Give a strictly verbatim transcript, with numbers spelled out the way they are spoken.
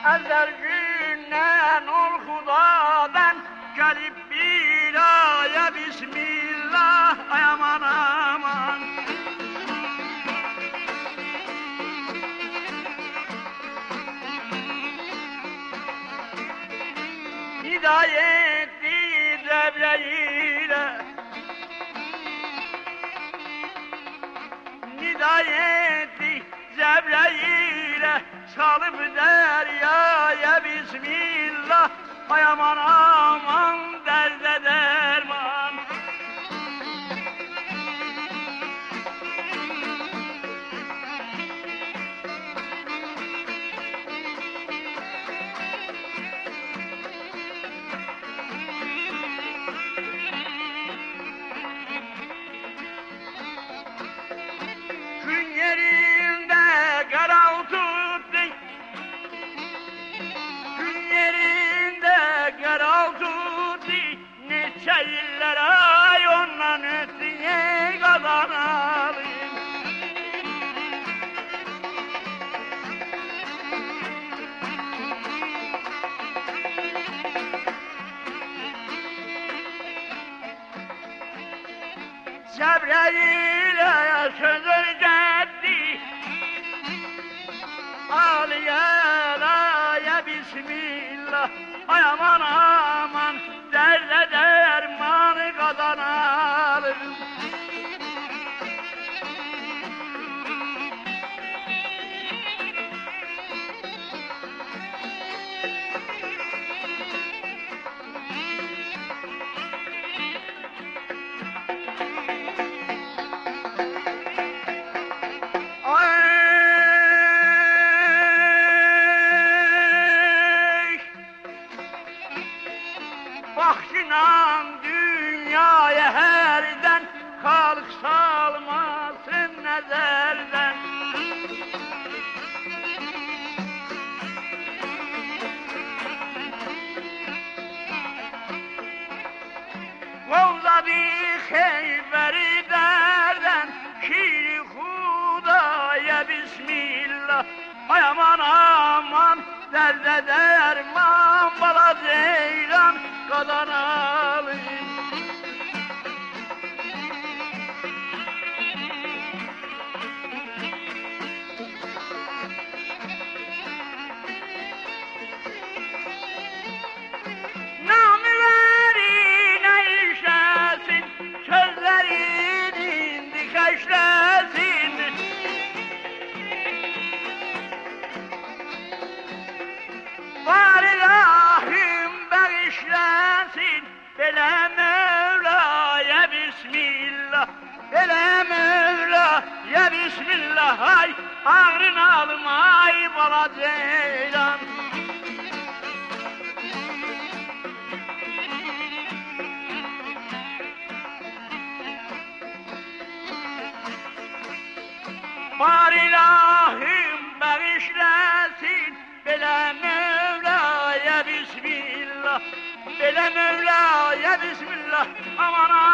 ezel günden ol Hudadan gelip bir aya Bismillah, ay aman aman. Hidayetli Cebrail'e, hidayetli Cebrail'e salıp deryaya Bismillah, ay aman aman derde derman. Gün yerinde karaltı, gün yerinde karaltı, neçe yıllar ay ondan öteye kazanalım. Cebrail'e söz öğretti, al ya Bismillah, ay aman aman derde dermanı kazanalım. Bakşınan dünyaya herden, halk salmasın nezerden. Vavzadi Heyberi derden, şiiri Hudaya Bismillah, ay aman aman derde derman, bala ceylan kazanalım. Namilerine işlesin, sözlerinin dikeşlesin. Var ilahim bağışlasın, bele Mevla'ya Bismillah, bele Mevla'ya Bismillah, ay ağrını alma ay bala ceylan. Var ilahim bağışlasın, bele Mevla'ya Bismillah, bele Mevla'ya Bismillah, aman